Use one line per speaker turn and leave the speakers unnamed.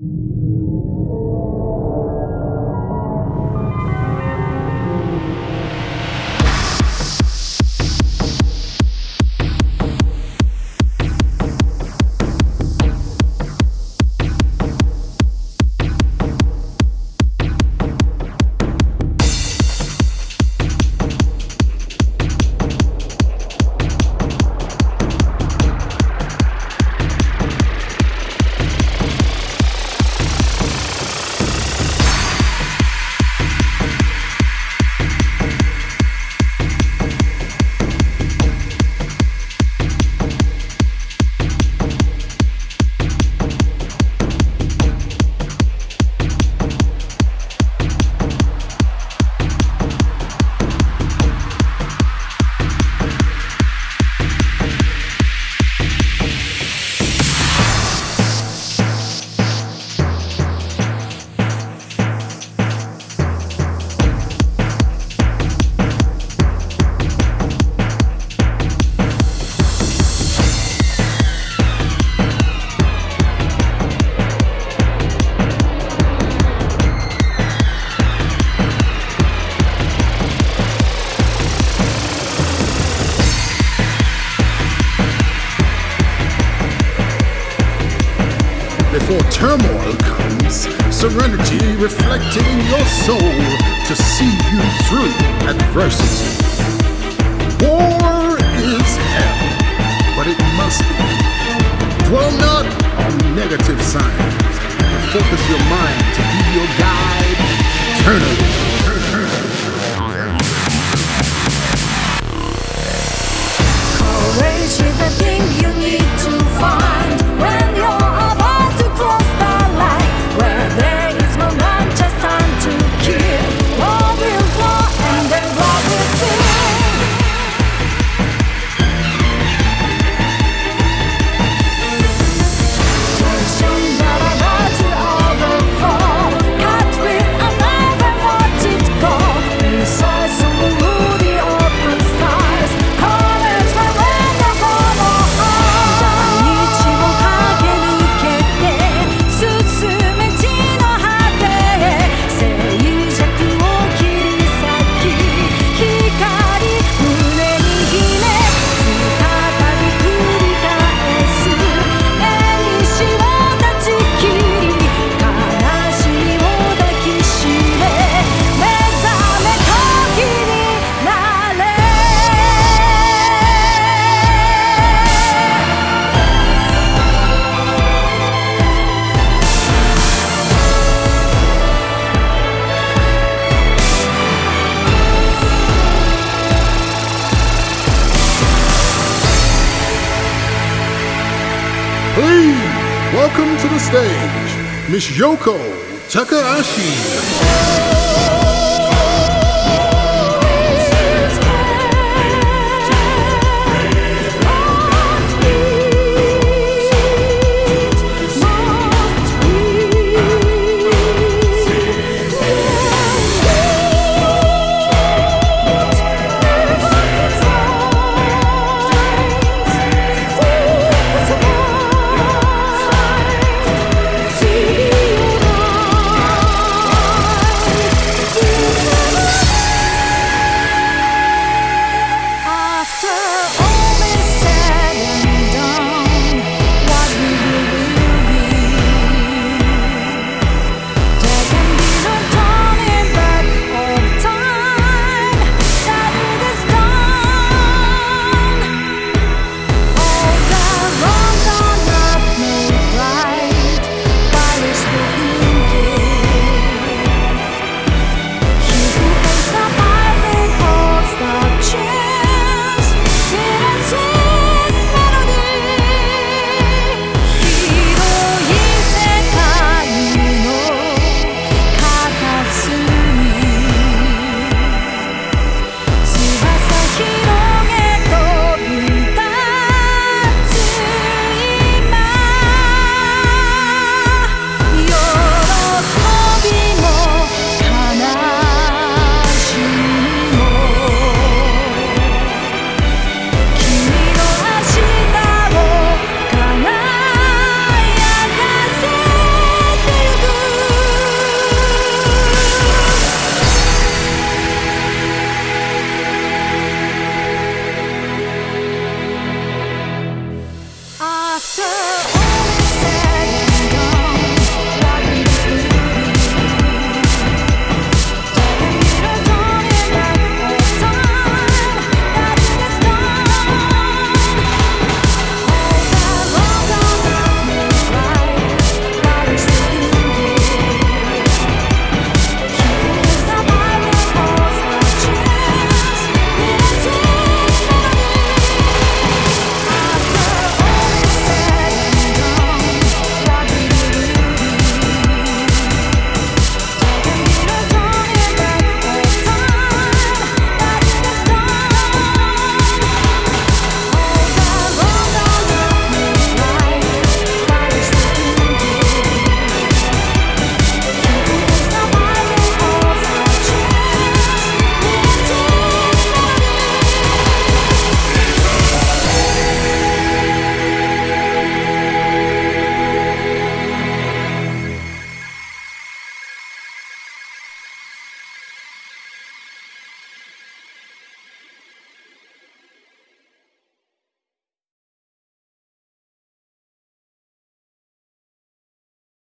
Before turmoil comes, serenity reflecting your soul to see you through adversity. War is hell, but it must be. Dwell not on negative signs, but focus your mind to be your guide eternally.
Courage is a thing you need to find when you're about to cross the line. Where there is no one, just time to kill. Love will flow and then love will sing. Tension that about to overflow. Cut with a knife and watch it go. Missiles on the woody open skies. Courage forever follow on. 大地を駆け抜けて進め地の果てへ。静寂を切り裂き光胸に秘め再び繰り返す縁を断ち切り悲しみを抱きしめ目覚め時になれ。
Please welcome to the stage Miss Yoko Takahashi.